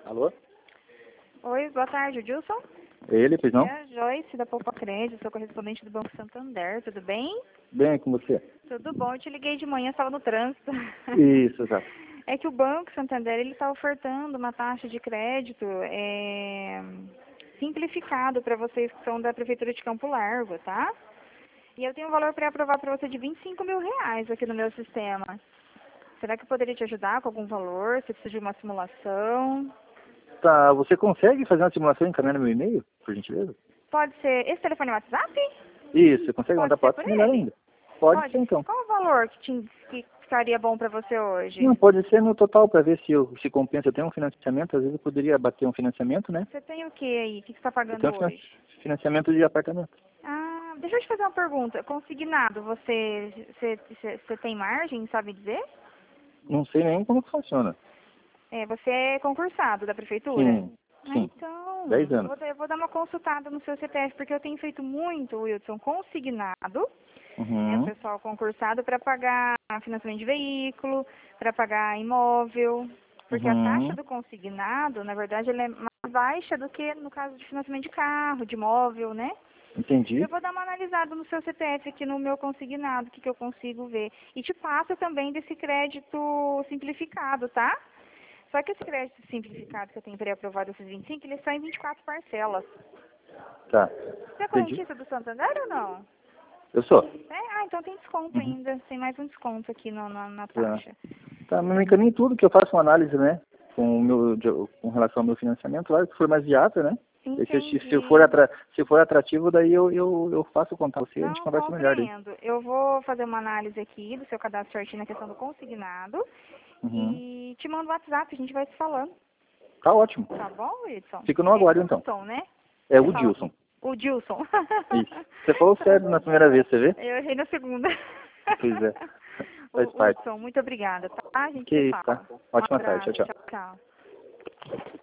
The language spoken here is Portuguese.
Alô? Oi, boa tarde, Dilson. Ele, pois não? É a Joyce da Poupa Crédito, sou correspondente do Banco Santander, tudo bem? Bem, com você. Tudo bom, eu te liguei de manhã, estava no trânsito. Isso, exato. É que o Banco Santander, ele está ofertando uma taxa de crédito simplificado para vocês que são da Prefeitura de Campo Largo, tá? E eu tenho um valor pré-aprovado para você de R$ 25.000 aqui no meu sistema. Será que eu poderia te ajudar com algum valor? Você precisa de uma simulação? Tá, você consegue fazer uma simulação e encaminhar no meu e-mail, por gentileza? Pode ser esse telefone WhatsApp? Isso, você consegue Pode mandar ser para por melhor ele? ainda. Pode ser então. Qual o valor que ficaria bom para você Não, hoje? pode ser no total para ver se compensa. Eu tenho um financiamento, às vezes eu poderia bater um financiamento, né? Você tem o que aí? O que você está Eu pagando tenho um hoje? financiamento de apartamento. Ah, deixa eu te fazer uma pergunta. Consignado, você tem margem, sabe dizer? Não sei nem como que funciona. Você é concursado da prefeitura? Sim, Ah, sim. então, 10 anos. eu vou dar uma consultada no seu CPF, porque eu tenho feito muito, Wilson, consignado, né, o Uhum, pessoal concursado para pagar financiamento de veículo, para pagar imóvel, porque a taxa uhum. do consignado, na verdade, ela é mais baixa do que no caso de financiamento de carro, de imóvel, né? Eu Entendi. vou dar uma analisada no seu CPF aqui no meu consignado, o que eu consigo ver. E te passo também desse crédito simplificado, tá? Só que esse crédito simplificado que eu tenho pré-aprovado, esses 25, ele está em 24 parcelas. Tá. Você é Entendi. correntista do Santander ou não? Eu sou. Então tem desconto Uhum. ainda. Tem mais um desconto aqui na Tá. taxa. Tá, mas me encaminhe tudo que eu faço uma análise, né? Com relação ao meu financiamento, claro, que for mais viável, né? E Entendi. se for atrativo, daí eu faço o contato com você e a gente Não conversa melhor daí. compreendo. Eu vou fazer uma análise aqui do seu cadastro certinho na questão do consignado Uhum. e te mando o WhatsApp, a gente vai se falando. Tá ótimo. Tá bom, Wilson? Fico no É aguardo, então. Dilson, né? É Você o fala Dilson. o Dilson. Isso. Você falou Tá certo na bom. primeira vez, você vê? Eu errei na segunda. Pois é. Faz O parte. Wilson, muito obrigada, tá? A gente Que se isso, tá? fala. Um Ótima tarde. abraço. Tchau, tchau. Tchau, tchau.